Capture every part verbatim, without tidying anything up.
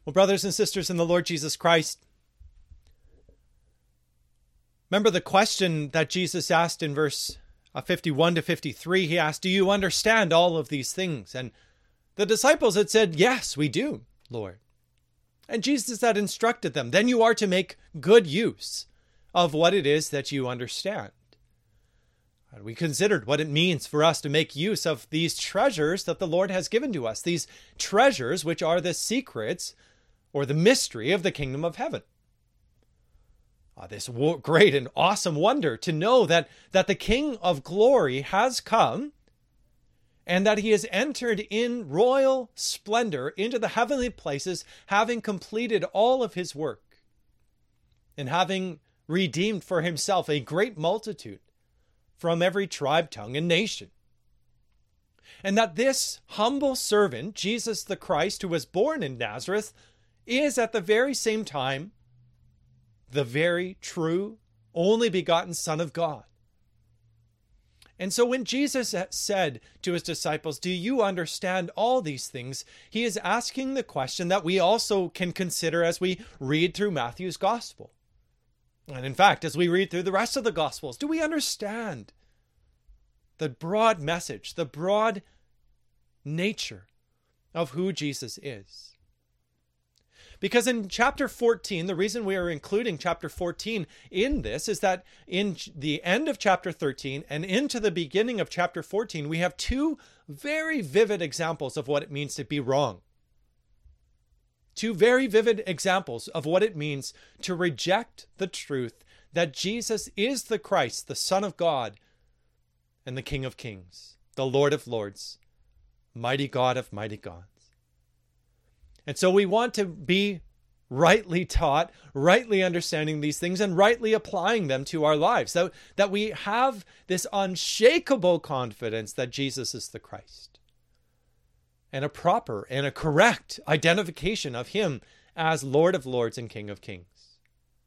Well, brothers and sisters in the Lord Jesus Christ, remember the question that Jesus asked in verse fifty-one to fifty-three. He asked, do you understand all of these things? And the disciples had said, yes, we do, Lord. And Jesus had instructed them, then you are to make good use of what it is that you understand. And we considered what it means for us to make use of these treasures that the Lord has given to us, these treasures which are the secrets or the mystery of the kingdom of heaven. Uh, this wo- great and awesome wonder to know that, that the King of glory has come and that he has entered in royal splendor into the heavenly places, having completed all of his work and having redeemed for himself a great multitude from every tribe, tongue, and nation. And that this humble servant, Jesus the Christ, who was born in Nazareth, is at the very same time the very true, only begotten Son of God. And so when Jesus said to his disciples, do you understand all these things? He is asking the question that we also can consider as we read through Matthew's gospel. And in fact, as we read through the rest of the gospels, do we understand the broad message, the broad nature of who Jesus is? Because in chapter fourteen, the reason we are including chapter fourteen in this is that in the end of chapter thirteen and into the beginning of chapter fourteen, we have two very vivid examples of what it means to be wrong. Two very vivid examples of what it means to reject the truth that Jesus is the Christ, the Son of God, and the King of Kings, the Lord of Lords, mighty God of mighty gods. And so we want to be rightly taught, rightly understanding these things, and rightly applying them to our lives. That, that we have this unshakable confidence that Jesus is the Christ, and a proper and a correct identification of him as Lord of Lords and King of Kings.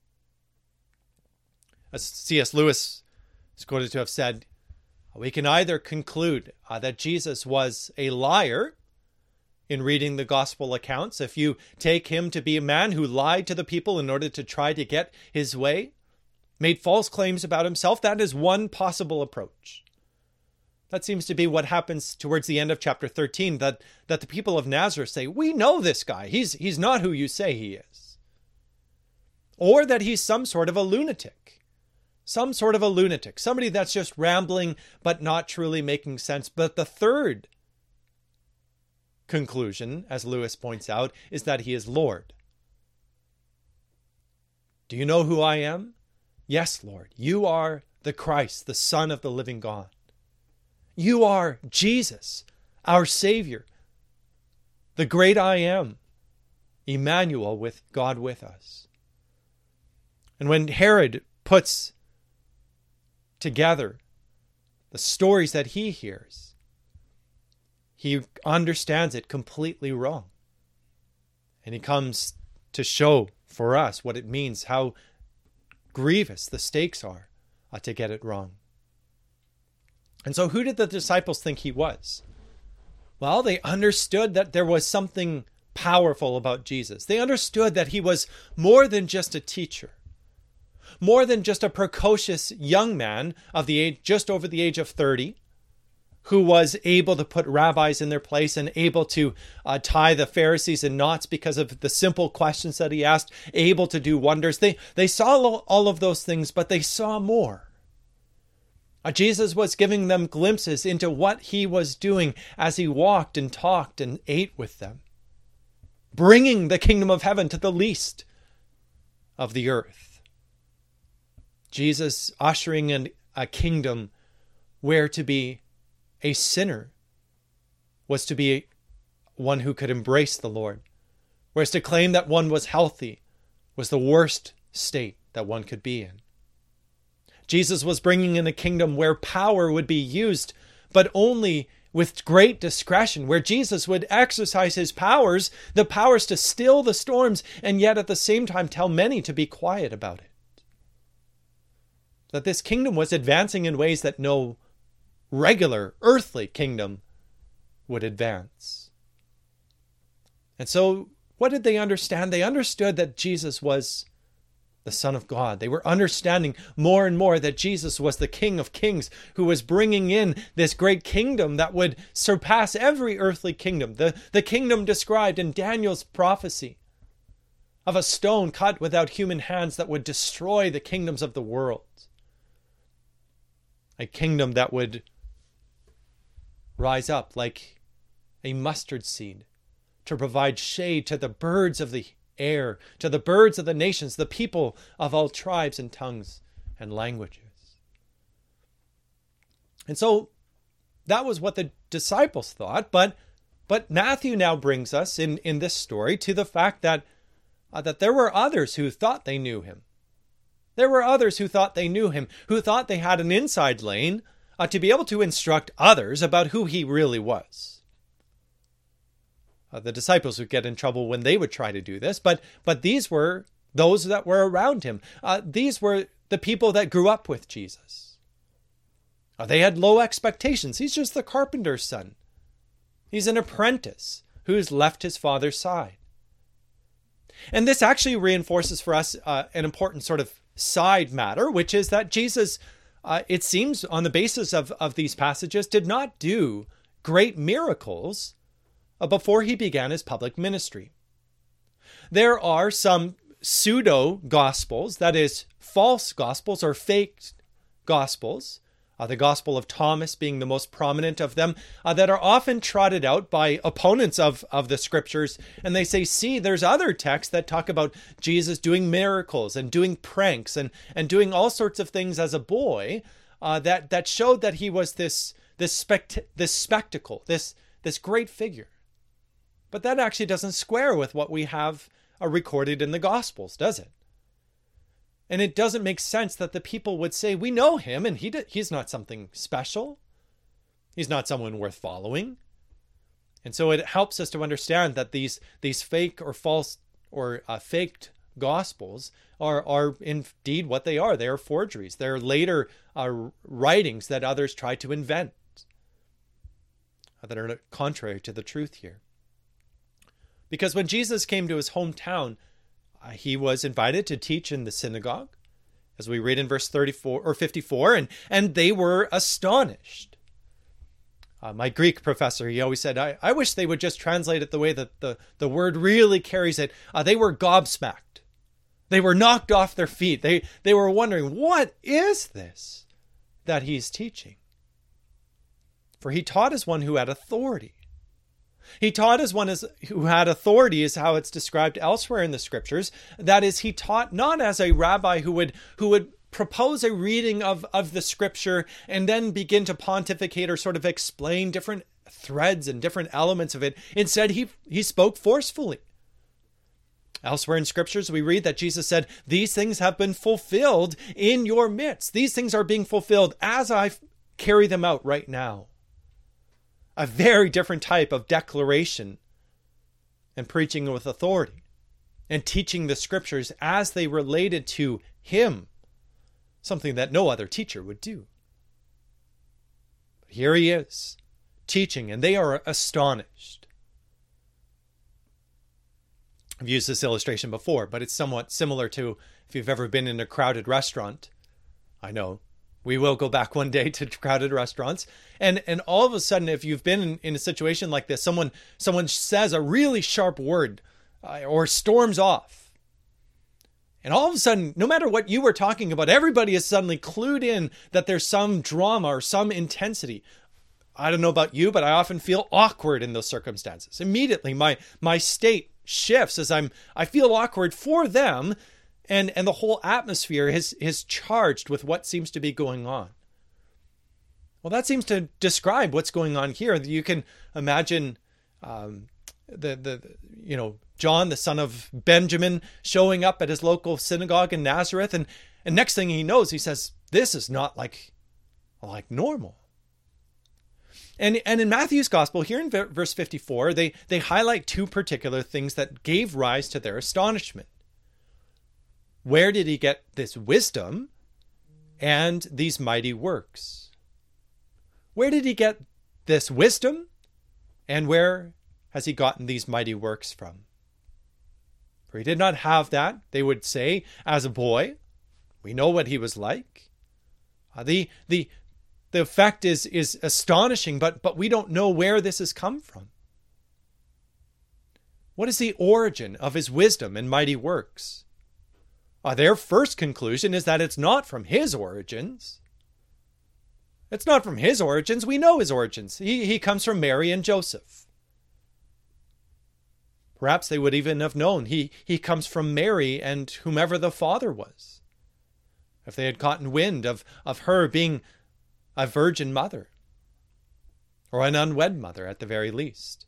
As C S Lewis is quoted to have said, we can either conclude uh, that Jesus was a liar in reading the gospel accounts, if you take him to be a man who lied to the people in order to try to get his way, made false claims about himself, that is one possible approach. That seems to be what happens towards the end of chapter thirteen, that, that the people of Nazareth say, we know this guy. He's, he's not who you say he is. Or that he's some sort of a lunatic. Some sort of a lunatic. Somebody that's just rambling, but not truly making sense. But the third conclusion, as Lewis points out, is that he is Lord. Do you know who I am? Yes, Lord. You are the Christ, the Son of the living God. You are Jesus, our Savior, the great I am, Emmanuel, with God with us. And when Herod puts together the stories that he hears, he understands it completely wrong. And he comes to show for us what it means, how grievous the stakes are uh, to get it wrong. And so who did the disciples think he was? Well, they understood that there was something powerful about Jesus. They understood that he was more than just a teacher, more than just a precocious young man of the age, just over the age of thirty, who was able to put rabbis in their place and able to uh, tie the Pharisees in knots because of the simple questions that he asked, able to do wonders. They, they saw all of those things, but they saw more. Uh, Jesus was giving them glimpses into what he was doing as he walked and talked and ate with them, bringing the kingdom of heaven to the least of the earth. Jesus ushering in a kingdom where to be a sinner was to be one who could embrace the Lord, whereas to claim that one was healthy was the worst state that one could be in. Jesus was bringing in a kingdom where power would be used, but only with great discretion, where Jesus would exercise his powers, the powers to still the storms, and yet at the same time tell many to be quiet about it. That this kingdom was advancing in ways that no regular earthly kingdom would advance. And so What did they understand? They understood that Jesus was the Son of God. They were understanding more and more that Jesus was the King of Kings, who was bringing in this great kingdom that would surpass every earthly kingdom. The, the kingdom described in Daniel's prophecy of a stone cut without human hands that would destroy the kingdoms of the world. A kingdom that would rise up like a mustard seed to provide shade to the birds of the air, to the birds of the nations, the people of all tribes and tongues and languages. And so that was what the disciples thought, but but Matthew now brings us in, in this story to the fact that, uh, that there were others who thought they knew him. There were others who thought they knew him, who thought they had an inside lane uh, to be able to instruct others about who he really was. Uh, the disciples would get in trouble when they would try to do this, but but these were those that were around him. Uh, these were the people that grew up with Jesus. Uh, they had low expectations. He's just the carpenter's son. He's an apprentice who's left his father's side. And this actually reinforces for us uh, an important sort of side matter, which is that Jesus, uh, it seems on the basis of, of these passages, did not do great miracles before he began his public ministry. There are some pseudo-gospels, that is, false gospels or fake gospels, uh, the Gospel of Thomas being the most prominent of them, uh, that are often trotted out by opponents of, of the scriptures. And they say, see, there's other texts that talk about Jesus doing miracles and doing pranks and, and doing all sorts of things as a boy uh, that, that showed that he was this, this, spect- this spectacle, this, this great figure. But that actually doesn't square with what we have uh, recorded in the Gospels, does it? And it doesn't make sense that the people would say, we know him and he d- he's not something special. He's not someone worth following. And so it helps us to understand that these these fake or false or uh, faked Gospels are, are indeed what they are. They are forgeries. They're later uh, writings that others try to invent uh, that are contrary to the truth here. Because when Jesus came to his hometown, uh, he was invited to teach in the synagogue, as we read in verse thirty-four or fifty-four, and, and they were astonished. Uh, my Greek professor, he always said, I, I wish they would just translate it the way that the, the word really carries it. Uh, they were gobsmacked. They were knocked off their feet. They, they were wondering, what is this that he's teaching? For he taught as one who had authority. He taught as one as, who had authority, is how it's described elsewhere in the scriptures. That is, he taught not as a rabbi who would who would propose a reading of, of the scripture and then begin to pontificate or sort of explain different threads and different elements of it. Instead, he, he spoke forcefully. Elsewhere in scriptures, we read that Jesus said, these things have been fulfilled in your midst. These things are being fulfilled as I carry them out right now. A very different type of declaration and preaching with authority and teaching the scriptures as they related to him, something that no other teacher would do. But here he is, teaching, and they are astonished. I've used this illustration before, but it's somewhat similar to if you've ever been in a crowded restaurant. I know. We will go back one day to crowded restaurants. And and all of a sudden, if you've been in, in a situation like this, someone someone says a really sharp word uh, or storms off. And all of a sudden, no matter what you were talking about, everybody is suddenly clued in that there's some drama or some intensity. I don't know about you, but I often feel awkward in those circumstances. Immediately, my my state shifts as I'm I feel awkward for them. And and the whole atmosphere is, is charged with what seems to be going on. Well, that seems to describe what's going on here. You can imagine um, the, the, you know, John, the son of Benjamin, showing up at his local synagogue in Nazareth. And, and next thing he knows, he says, this is not like, like normal. And, and in Matthew's gospel, here in verse fifty-four, they, they highlight two particular things that gave rise to their astonishment. Where did he get this wisdom and these mighty works? Where did he get this wisdom? And where has he gotten these mighty works from? For he did not have that, they would say, as a boy. We know what he was like. Uh, the the the effect is is astonishing, but but we don't know where this has come from. What is the origin of his wisdom and mighty works? Uh, their first conclusion is that it's not from his origins. It's not from his origins. We know his origins. He, he comes from Mary and Joseph. Perhaps they would even have known he, he comes from Mary and whomever the father was, if they had gotten wind of, of her being a virgin mother, or an unwed mother at the very least.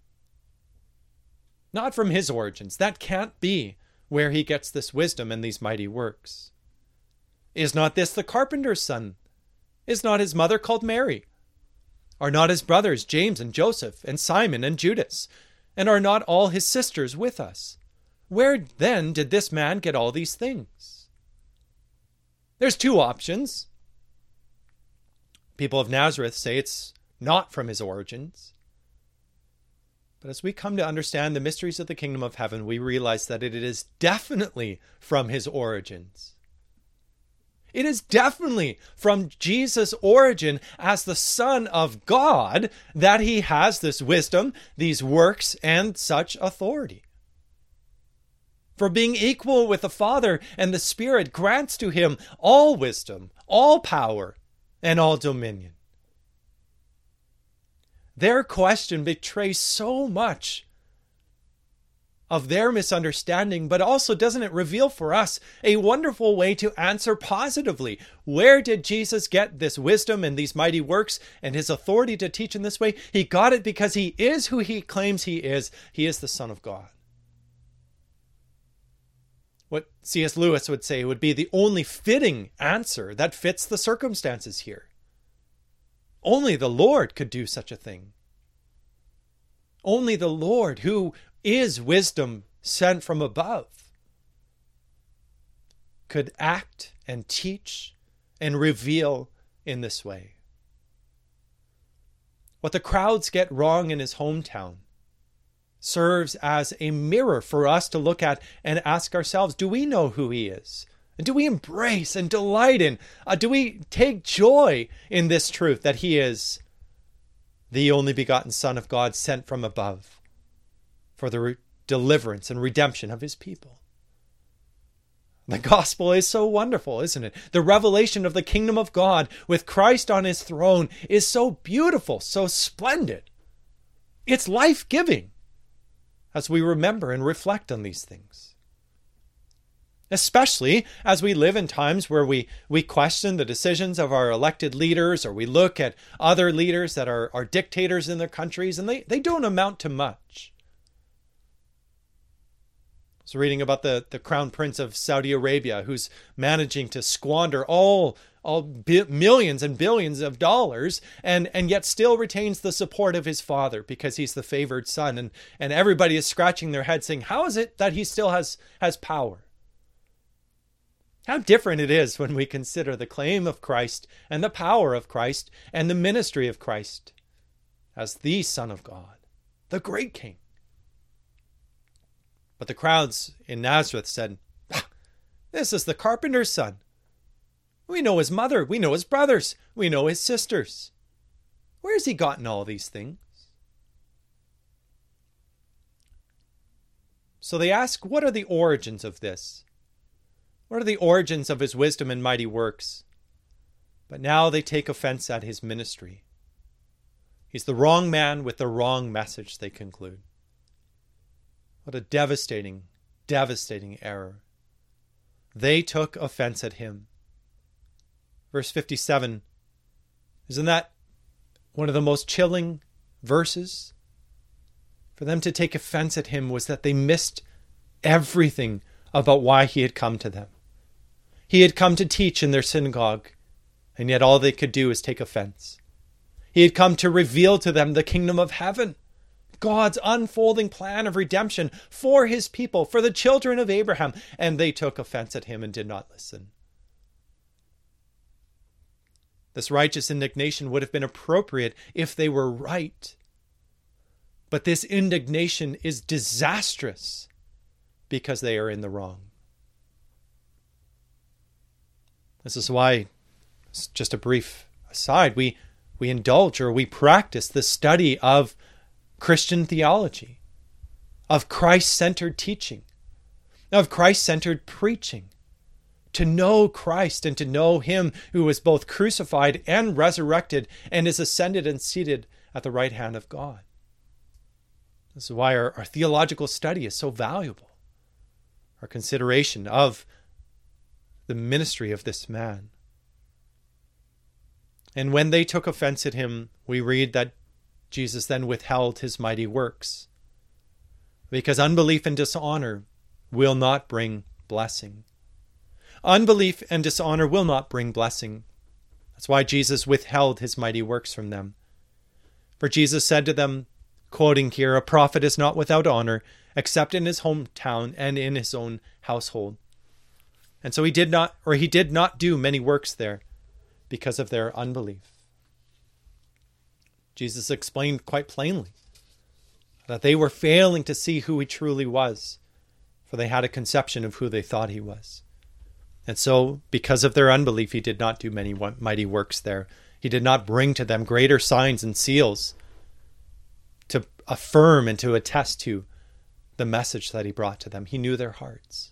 Not from his origins. That can't be where he gets this wisdom and these mighty works. Is not this the carpenter's son? Is not his mother called Mary? Are not his brothers James and Joseph and Simon and Judas? And are not all his sisters with us? Where then did this man get all these things? There's two options. People of Nazareth say it's not from his origins. But as we come to understand the mysteries of the kingdom of heaven, we realize that it is definitely from his origins. It is definitely from Jesus' origin as the Son of God that he has this wisdom, these works, and such authority. For being equal with the Father and the Spirit grants to him all wisdom, all power, and all dominion. Their question betrays so much of their misunderstanding, but also doesn't it reveal for us a wonderful way to answer positively? Where did Jesus get this wisdom and these mighty works and his authority to teach in this way? He got it because he is who he claims he is. He is the Son of God. What C S Lewis would say would be the only fitting answer that fits the circumstances here. Only the Lord could do such a thing. Only the Lord, who is wisdom sent from above, could act and teach and reveal in this way. What the crowds get wrong in his hometown serves as a mirror for us to look at and ask ourselves, do we know who he is? And do we embrace and delight in, uh, do we take joy in this truth that he is the only begotten Son of God sent from above for the re- deliverance and redemption of his people? The gospel is so wonderful, isn't it? The revelation of the kingdom of God with Christ on his throne is so beautiful, so splendid. It's life-giving as we remember and reflect on these things. Especially as we live in times where we, we question the decisions of our elected leaders, or we look at other leaders that are, are dictators in their countries, and they, they don't amount to much. I was reading about the, the Crown Prince of Saudi Arabia, who's managing to squander all, all bi- millions and billions of dollars, and, and yet still retains the support of his father because he's the favored son. And, and everybody is scratching their head saying, how is it that he still has, has power? How different it is when we consider the claim of Christ and the power of Christ and the ministry of Christ as the Son of God, the great King. But the crowds in Nazareth said, ah, this is the carpenter's son. We know his mother, we know his brothers, we know his sisters. Where has he gotten all these things? So they ask, what are the origins of this? What are the origins of his wisdom and mighty works? But now they take offense at his ministry. He's the wrong man with the wrong message, they conclude. What a devastating, devastating error. They took offense at him. Verse fifty-seven, isn't that one of the most chilling verses? For them to take offense at him was that they missed everything about why he had come to them. He had come to teach in their synagogue, and yet all they could do is take offense. He had come to reveal to them the kingdom of heaven, God's unfolding plan of redemption for his people, for the children of Abraham, and they took offense at him and did not listen. This righteous indignation would have been appropriate if they were right. But this indignation is disastrous because they are in the wrong. This is why, just a brief aside, we, we indulge or we practice the study of Christian theology, of Christ-centered teaching, of Christ-centered preaching, to know Christ and to know him who was both crucified and resurrected and is ascended and seated at the right hand of God. This is why our, our theological study is so valuable. Our consideration of the ministry of this man. And when they took offense at him, we read that Jesus then withheld his mighty works, because unbelief and dishonor will not bring blessing. Unbelief and dishonor will not bring blessing. That's why Jesus withheld his mighty works from them. For Jesus said to them, quoting here, "A prophet is not without honor, except in his hometown and in his own household." And so he did not, or he did not do many works there because of their unbelief. Jesus explained quite plainly that they were failing to see who he truly was, for they had a conception of who they thought he was. And so, because of their unbelief, he did not do many mighty works there. He did not bring to them greater signs and seals to affirm and to attest to the message that he brought to them. He knew their hearts.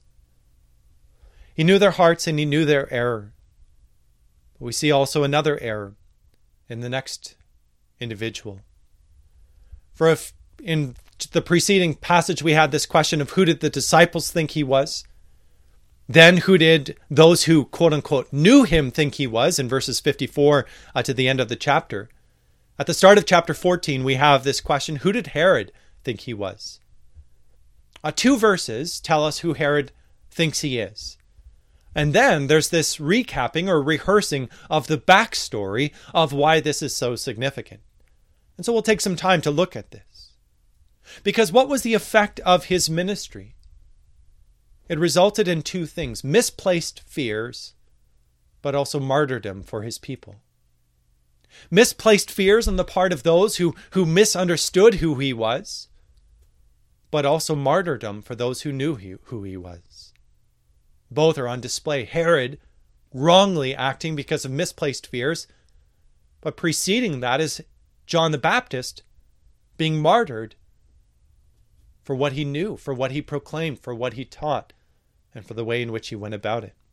He knew their hearts and he knew their error. We see also another error in the next individual. For if in the preceding passage we had this question of who did the disciples think he was, then who did those who quote unquote knew him think he was, in verses fifty-four uh, to the end of the chapter. At the start of chapter fourteen, we have this question, who did Herod think he was? Uh, two verses tell us who Herod thinks he is. And then there's this recapping or rehearsing of the backstory of why this is so significant. And so we'll take some time to look at this. Because what was the effect of his ministry? It resulted in two things: misplaced fears, but also martyrdom for his people. Misplaced fears on the part of those who, who misunderstood who he was, but also martyrdom for those who knew he, who he was. Both are on display. Herod wrongly acting because of misplaced fears, but preceding that is John the Baptist being martyred for what he knew, for what he proclaimed, for what he taught, and for the way in which he went about it.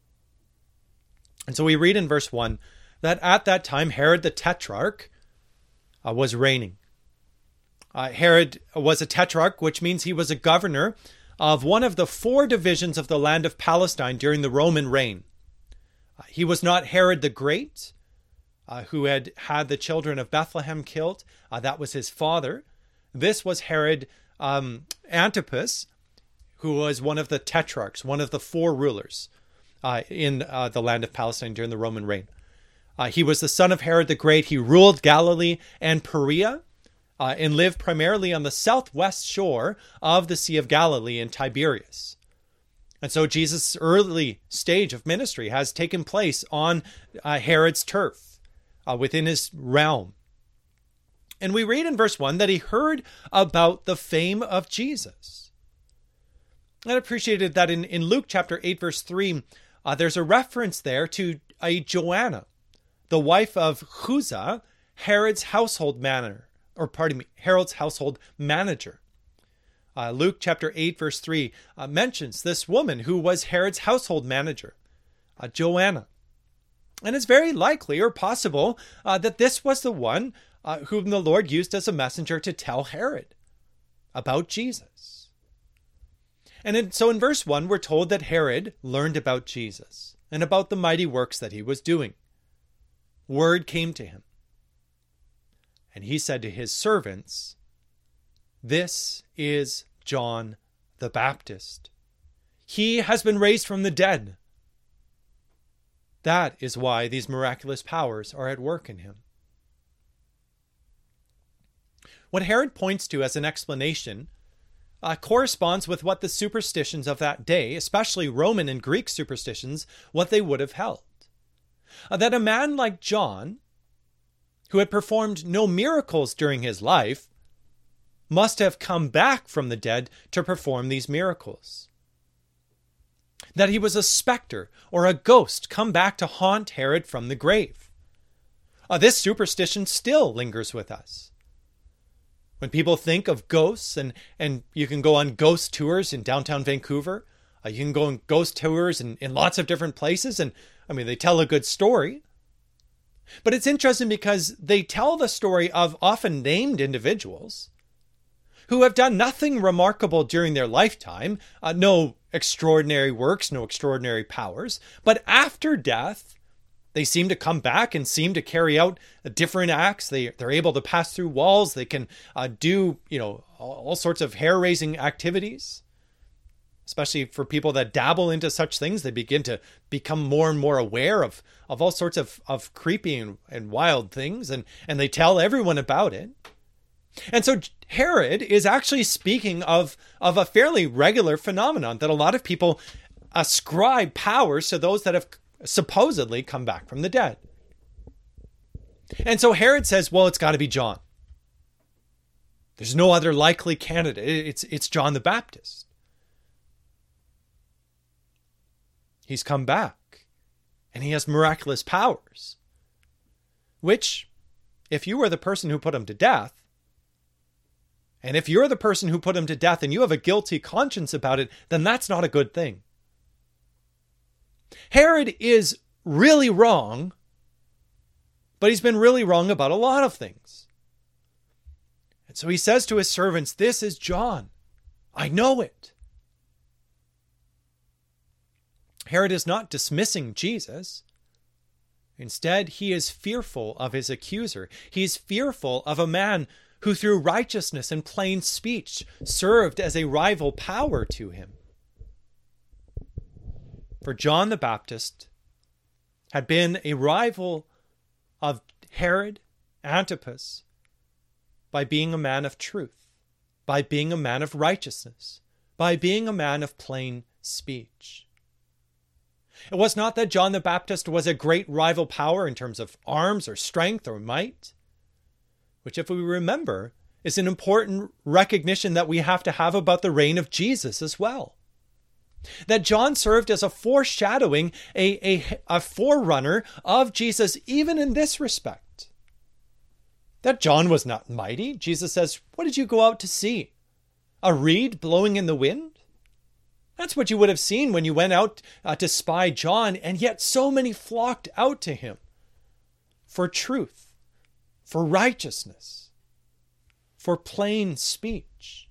And so we read in verse one that at that time Herod the Tetrarch uh, was reigning. Uh, Herod was a tetrarch, which means he was a governor of one of the four divisions of the land of Palestine during the Roman reign. Uh, he was not Herod the Great, uh, who had had the children of Bethlehem killed. Uh, that was his father. This was Herod um, Antipas, who was one of the tetrarchs, one of the four rulers uh, in uh, the land of Palestine during the Roman reign. Uh, he was the son of Herod the Great. He ruled Galilee and Perea, Uh, and lived primarily on the southwest shore of the Sea of Galilee in Tiberias. And so Jesus' early stage of ministry has taken place on uh, Herod's turf, uh, within his realm. And we read in verse one that he heard about the fame of Jesus. I appreciated that in, in Luke chapter eight, verse three, uh, there's a reference there to a Joanna, the wife of Chuza, Herod's household manager. or pardon me, Herod's household manager. Uh, Luke chapter eight, verse three uh, mentions this woman who was Herod's household manager, uh, Joanna. And it's very likely or possible uh, that this was the one uh, whom the Lord used as a messenger to tell Herod about Jesus. And in, so in verse one, we're told that Herod learned about Jesus and about the mighty works that he was doing. Word came to him. And he said to his servants, "This is John the Baptist. He has been raised from the dead." That is why these miraculous powers are at work in him. What Herod points to as an explanation uh, corresponds with what the superstitions of that day, especially Roman and Greek superstitions, what they would have held. Uh, that a man like John, who had performed no miracles during his life, must have come back from the dead to perform these miracles. that he was a specter or a ghost come back to haunt Herod from the grave. Uh, this superstition still lingers with us. When people think of ghosts, and, and you can go on ghost tours in downtown Vancouver, uh, you can go on ghost tours in, in lots of different places, and I mean, they tell a good story. But it's interesting because they tell the story of often named individuals who have done nothing remarkable during their lifetime, uh, no extraordinary works, no extraordinary powers, but after death, they seem to come back and seem to carry out different acts. They, they're able to pass through walls. They can uh, do, you know, all, all sorts of hair-raising activities. Especially for people that dabble into such things, they begin to become more and more aware of, of all sorts of, of creepy and, and wild things, and, and they tell everyone about it. And so Herod is actually speaking of, of a fairly regular phenomenon that a lot of people ascribe powers to those that have supposedly come back from the dead. And so Herod says, well, it's got to be John. There's no other likely candidate. It's, it's John the Baptist. He's come back and he has miraculous powers, which, if you were the person who put him to death, and if you're the person who put him to death and you have a guilty conscience about it, then that's not a good thing. Herod is really wrong, but he's been really wrong about a lot of things. And so he says to his servants, this is John. I know it. Herod is not dismissing Jesus. Instead, he is fearful of his accuser. He's fearful of a man who through righteousness and plain speech served as a rival power to him. For John the Baptist had been a rival of Herod Antipas by being a man of truth, by being a man of righteousness, by being a man of plain speech. It was not that John the Baptist was a great rival power in terms of arms or strength or might, which, if we remember, is an important recognition that we have to have about the reign of Jesus as well. That John served as a foreshadowing, a, a, a forerunner of Jesus, even in this respect. That John was not mighty. Jesus says, what did you go out to see? A reed blowing in the wind? That's what you would have seen when you went out uh, to spy John, and yet so many flocked out to him for truth, for righteousness, for plain speech.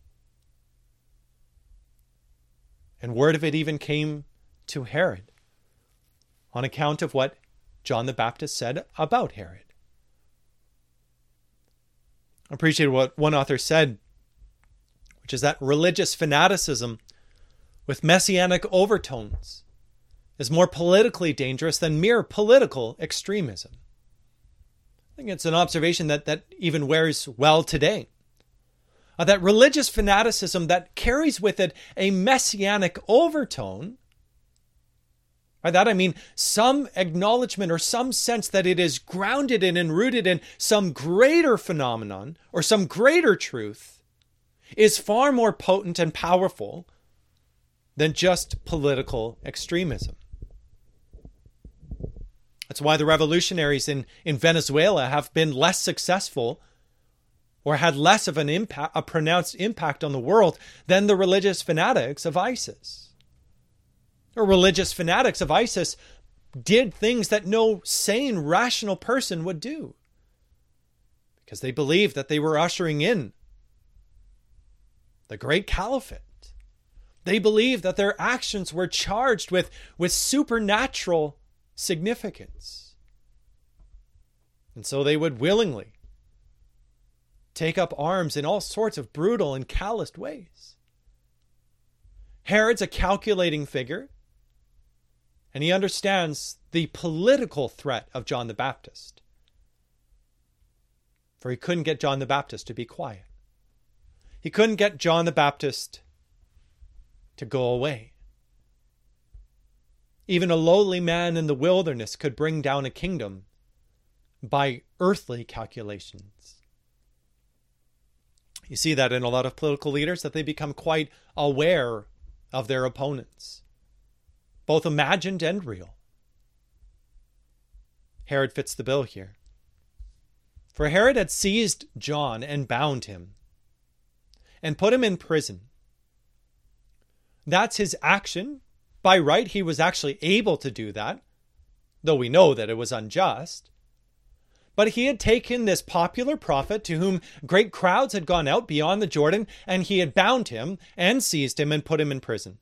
And word of it even came to Herod on account of what John the Baptist said about Herod. I appreciate what one author said, which is that religious fanaticism with messianic overtones is more politically dangerous than mere political extremism. I think it's an observation that, that even wears well today. Uh, that religious fanaticism that carries with it a messianic overtone, by that I mean some acknowledgement or some sense that it is grounded in and rooted in some greater phenomenon or some greater truth, is far more potent and powerful than just political extremism. That's why the revolutionaries in, in Venezuela have been less successful or had less of an impact, a pronounced impact on the world than the religious fanatics of ISIS. The religious fanatics of ISIS did things that no sane, rational person would do because they believed that they were ushering in the great caliphate. They believed that their actions were charged with, with supernatural significance. And so they would willingly take up arms in all sorts of brutal and calloused ways. Herod's a calculating figure, and he understands the political threat of John the Baptist. For he couldn't get John the Baptist to be quiet. He couldn't get John the Baptist to go away. Even a lowly man in the wilderness could bring down a kingdom by earthly calculations. You see that in a lot of political leaders, that they become quite aware of their opponents. both imagined and real. Herod fits the bill here. For Herod had seized John and bound him and put him in prison. That's his action. By right, he was actually able to do that, though we know that it was unjust. But he had taken this popular prophet to whom great crowds had gone out beyond the Jordan, and he had bound him and seized him and put him in prison.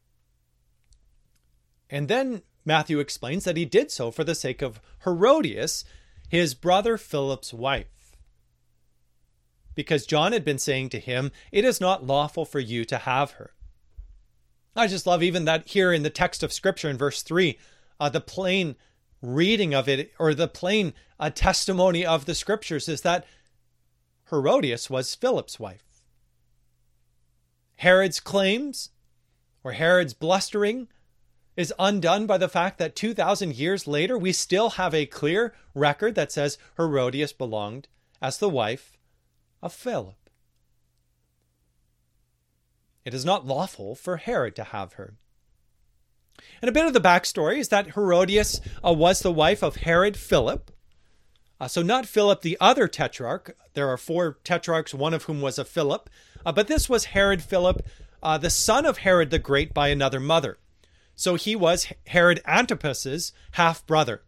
And then Matthew explains that he did so for the sake of Herodias, his brother Philip's wife. Because John had been saying to him, "It is not lawful for you to have her." I just love even that here in the text of Scripture in verse three, uh, the plain reading of it, or the plain uh, testimony of the Scriptures, is that Herodias was Philip's wife. Herod's claims, or Herod's blustering, is undone by the fact that two thousand years later, we still have a clear record that says Herodias belonged as the wife of Philip. It is not lawful for Herod to have her. And a bit of the backstory is that Herodias uh, was the wife of Herod Philip. Uh, so not Philip, the other tetrarch. There are four tetrarchs, one of whom was a Philip. Uh, but this was Herod Philip, uh, the son of Herod the Great by another mother. So he was Herod Antipas's half-brother.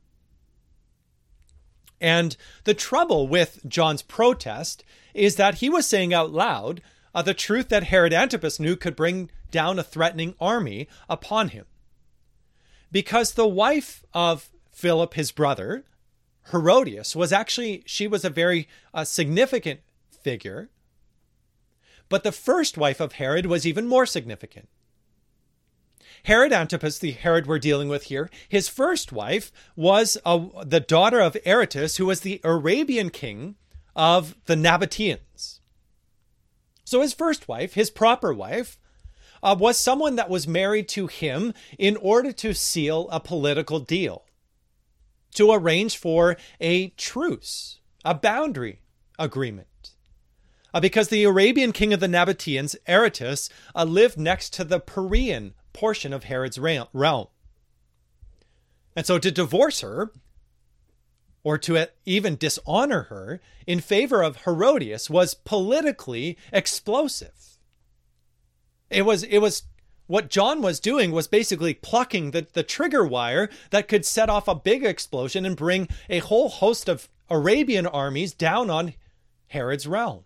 And the trouble with John's protest is that he was saying out loud uh, the truth that Herod Antipas knew could bring down a threatening army upon him. Because the wife of Philip, his brother, Herodias, was actually, she was a very uh, significant figure. But the first wife of Herod was even more significant. Herod Antipas, the Herod we're dealing with here, his first wife was uh, the daughter of Aretas, who was the Arabian king of the Nabateans. So his first wife, his proper wife, uh, was someone that was married to him in order to seal a political deal, to arrange for a truce, a boundary agreement. Uh, because the Arabian king of the Nabateans, Aretas, uh, lived next to the Perean portion of Herod's realm. And so to divorce her, or to even dishonor her in favor of Herodias, was politically explosive. It was, it was what John was doing was basically plucking the, the trigger wire that could set off a big explosion and bring a whole host of Arabian armies down on Herod's realm.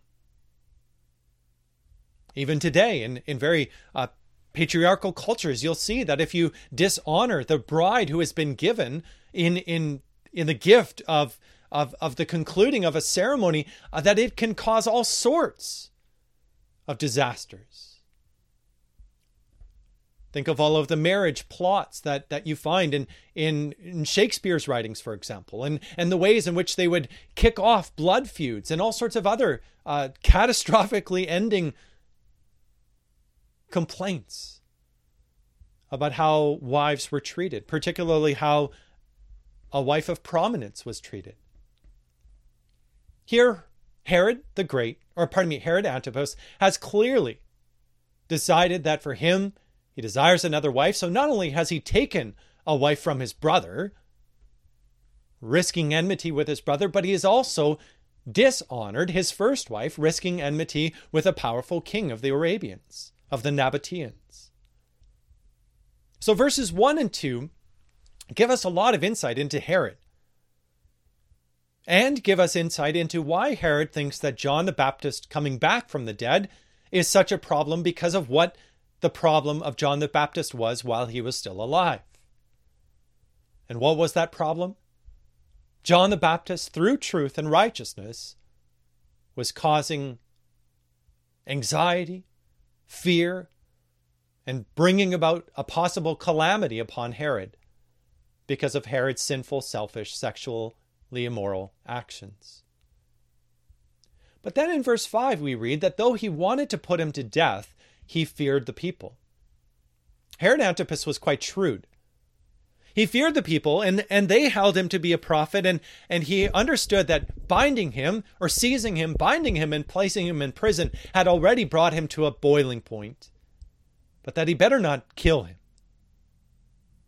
Even today, in, in very uh, patriarchal cultures, you'll see that if you dishonor the bride who has been given in in in the gift of of of the concluding of a ceremony, uh, that it can cause all sorts of disasters. Think of all of the marriage plots that that you find in in, in Shakespeare's writings, for example, and and the ways in which they would kick off blood feuds and all sorts of other uh, catastrophically ending complaints about how wives were treated, particularly how a wife of prominence was treated. Here, Herod the Great, or pardon me, Herod Antipas, has clearly decided that for him, he desires another wife. So not only has he taken a wife from his brother, risking enmity with his brother, but he has also dishonored his first wife, risking enmity with a powerful king of the Arabians, of the Nabateans. So verses one and two give us a lot of insight into Herod, and give us insight into why Herod thinks that John the Baptist coming back from the dead is such a problem, because of what the problem of John the Baptist was while he was still alive. And what was that problem? John the Baptist, through truth and righteousness, was causing anxiety, fear, and bringing about a possible calamity upon Herod because of Herod's sinful, selfish, sexually immoral actions. But then in verse five we read that though he wanted to put him to death, he feared the people. Herod Antipas was quite shrewd. He feared the people, and, and they held him to be a prophet, and, and he understood that binding him, or seizing him, binding him, and placing him in prison had already brought him to a boiling point, but that he better not kill him.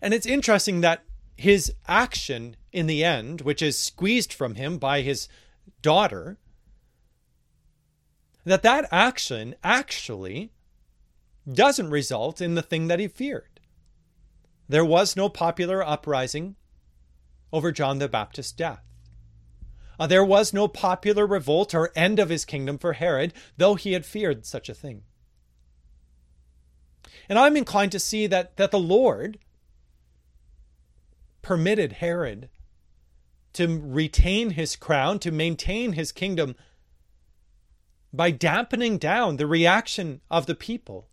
And it's interesting that his action in the end, which is squeezed from him by his daughter, that that action actually doesn't result in the thing that he feared. There was no popular uprising over John the Baptist's death. Uh, there was no popular revolt or end of his kingdom for Herod, though he had feared such a thing. And I'm inclined to see that, that the Lord permitted Herod to retain his crown, to maintain his kingdom, by dampening down the reaction of the people,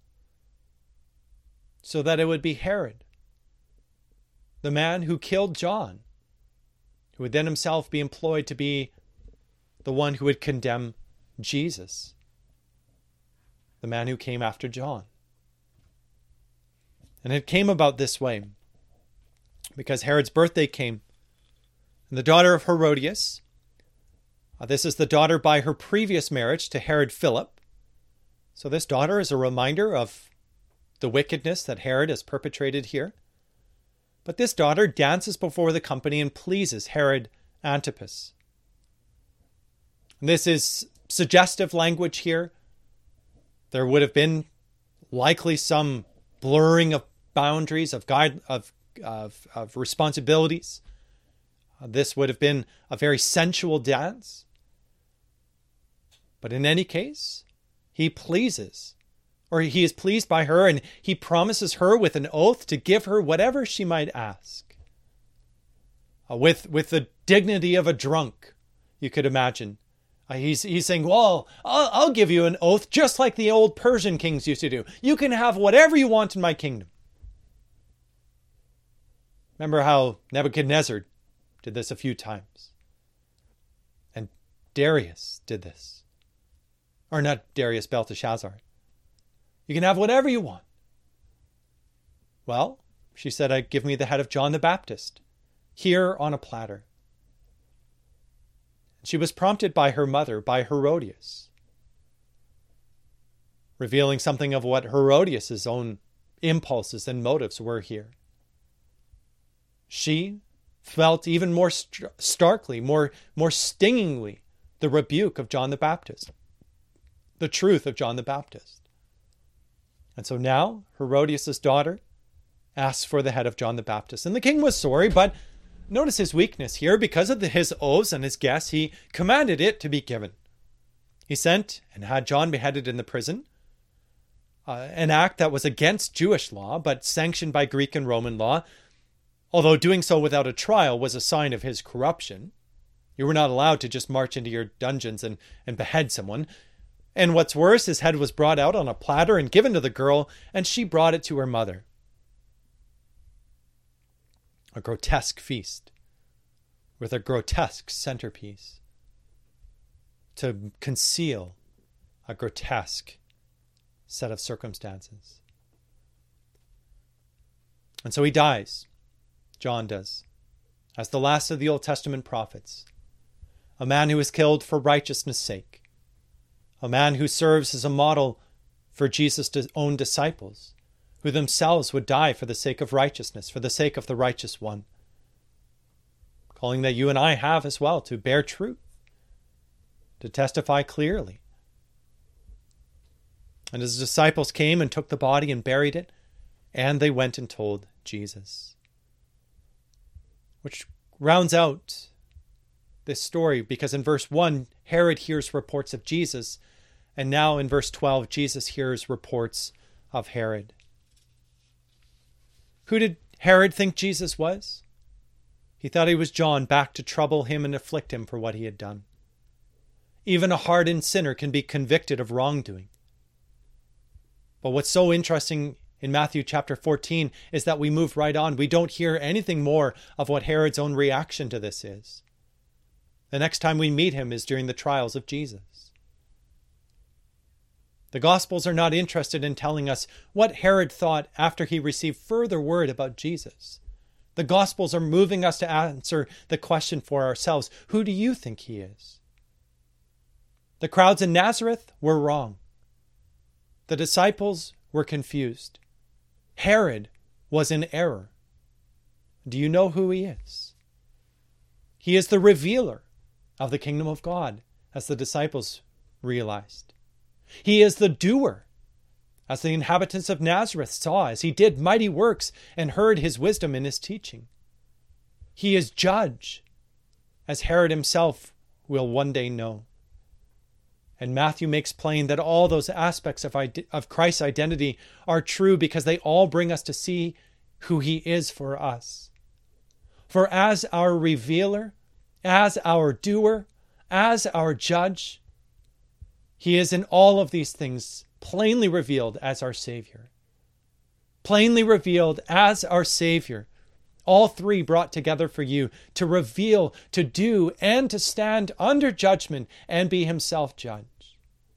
so that it would be Herod, the man who killed John, who would then himself be employed to be the one who would condemn Jesus, the man who came after John. And it came about this way, because Herod's birthday came, and the daughter of Herodias, uh, this is the daughter by her previous marriage to Herod Philip. So this daughter is a reminder of the wickedness that Herod has perpetrated here. But this daughter dances before the company and pleases Herod Antipas. And this is suggestive language here. There would have been likely some blurring of boundaries, of guide, of of, of responsibilities. Uh, this would have been a very sensual dance. But in any case, he pleases, or he is pleased by her, and he promises her with an oath to give her whatever she might ask. Uh, with, with the dignity of a drunk, you could imagine. Uh, he's, he's saying, well, I'll, I'll give you an oath just like the old Persian kings used to do. You can have whatever you want in my kingdom. Remember how Nebuchadnezzar did this a few times. And Darius did this. Or not Darius, Belteshazzar. You can have whatever you want. Well, she said, I give me the head of John the Baptist, here on a platter. She was prompted by her mother, by Herodias, revealing something of what Herodias' own impulses and motives were here. She felt even more st- starkly, more, more stingingly, the rebuke of John the Baptist, the truth of John the Baptist. And so now Herodias' daughter asks for the head of John the Baptist. And the king was sorry, but notice his weakness here. Because of the, his oaths and his guests, he commanded it to be given. He sent and had John beheaded in the prison, uh, an act that was against Jewish law, but sanctioned by Greek and Roman law. Although doing so without a trial was a sign of his corruption. You were not allowed to just march into your dungeons and, and behead someone. And what's worse, his head was brought out on a platter and given to the girl, and she brought it to her mother. A grotesque feast with a grotesque centerpiece to conceal a grotesque set of circumstances. And so he dies. John does, as the last of the Old Testament prophets, a man who was killed for righteousness' sake, a man who serves as a model for Jesus' own disciples, who themselves would die for the sake of righteousness, for the sake of the righteous one, calling that you and I have as well to bear truth, to testify clearly. And his disciples came and took the body and buried it, and they went and told Jesus. Which rounds out this story, because in verse one, Herod hears reports of Jesus, and now in verse twelve, Jesus hears reports of Herod. Who did Herod think Jesus was? He thought he was John, back to trouble him and afflict him for what he had done. Even a hardened sinner can be convicted of wrongdoing. But what's so interesting in Matthew chapter fourteen is that we move right on. We don't hear anything more of what Herod's own reaction to this is. The next time we meet him is during the trials of Jesus. The Gospels are not interested in telling us what Herod thought after he received further word about Jesus. The Gospels are moving us to answer the question for ourselves. Who do you think he is? The crowds in Nazareth were wrong. The disciples were confused. Herod was in error. Do you know who he is? He is the revealer of the kingdom of God, as the disciples realized. He is the doer, as the inhabitants of Nazareth saw as he did mighty works and heard his wisdom in his teaching. He is judge, as Herod himself will one day know. And Matthew makes plain that all those aspects of, of Christ's identity are true because they all bring us to see who he is for us. For as our revealer, as our doer, as our judge, he is in all of these things plainly revealed as our Savior. Plainly revealed as our Savior. All three brought together for you to reveal, to do, and to stand under judgment and be himself judge.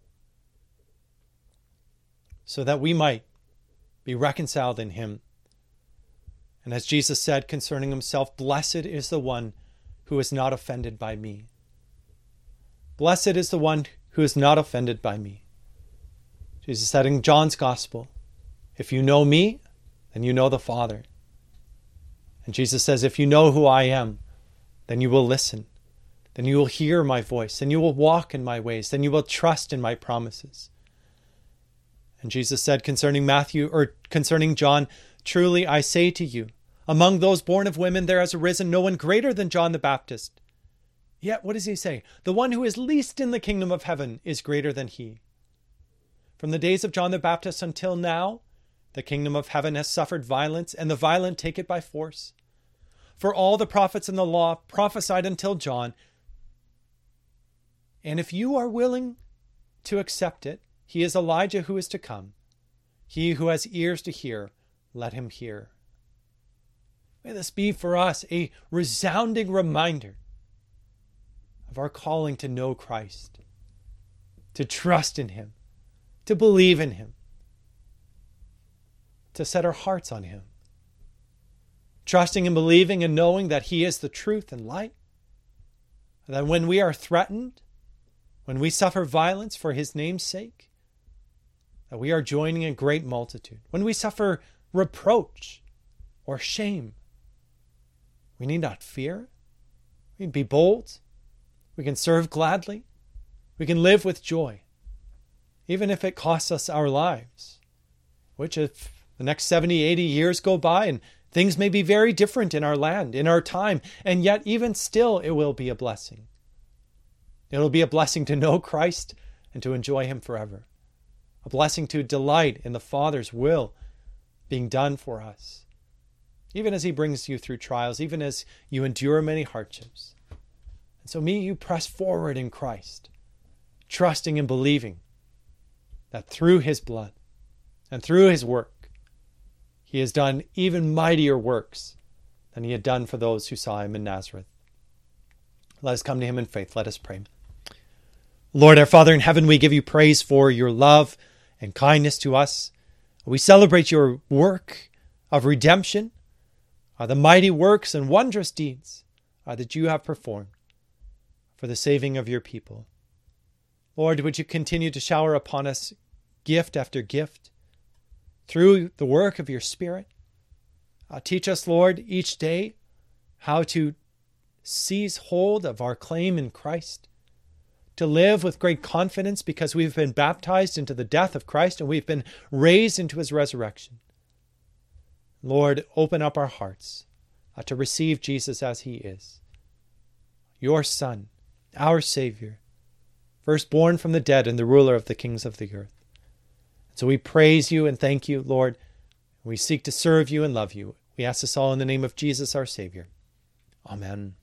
So that we might be reconciled in him. And as Jesus said concerning himself, blessed is the one who is not offended by me. Blessed is the one who is not offended by me. Jesus said in John's Gospel, if you know me, then you know the Father. And Jesus says, if you know who I am, then you will listen. Then you will hear my voice. Then you will walk in my ways. Then you will trust in my promises. And Jesus said concerning Matthew, or concerning John, truly I say to you, among those born of women there has arisen no one greater than John the Baptist. Yet, what does he say? The one who is least in the kingdom of heaven is greater than he. From the days of John the Baptist until now, the kingdom of heaven has suffered violence, and the violent take it by force. For all the prophets in the law prophesied until John. And if you are willing to accept it, he is Elijah who is to come. He who has ears to hear, let him hear. May this be for us a resounding reminder of our calling to know Christ, to trust in him, to believe in him, to set our hearts on him, trusting and believing and knowing that he is the truth and light, that when we are threatened, when we suffer violence for his name's sake, that we are joining a great multitude. When we suffer reproach or shame, we need not fear. We can be bold. We can serve gladly. We can live with joy, even if it costs us our lives, which if the next seventy, eighty years go by and things may be very different in our land, in our time, and yet even still it will be a blessing. It'll be a blessing to know Christ and to enjoy him forever. A blessing to delight in the Father's will being done for us, even as he brings you through trials, even as you endure many hardships. And so may you press forward in Christ, trusting and believing that through his blood and through his work, he has done even mightier works than he had done for those who saw him in Nazareth. Let us come to him in faith. Let us pray. Lord, our Father in heaven, we give you praise for your love and kindness to us. We celebrate your work of redemption, uh, the mighty works and wondrous deeds uh, that you have performed for the saving of your people. Lord, would you continue to shower upon us gift after gift through the work of your Spirit. Uh, teach us, Lord, each day how to seize hold of our claim in Christ, to live with great confidence because we've been baptized into the death of Christ and we've been raised into his resurrection. Lord, open up our hearts uh, to receive Jesus as he is, your Son, our Savior, firstborn from the dead and the ruler of the kings of the earth. So we praise you and thank you, Lord. We seek to serve you and love you. We ask this all in the name of Jesus, our Savior. Amen.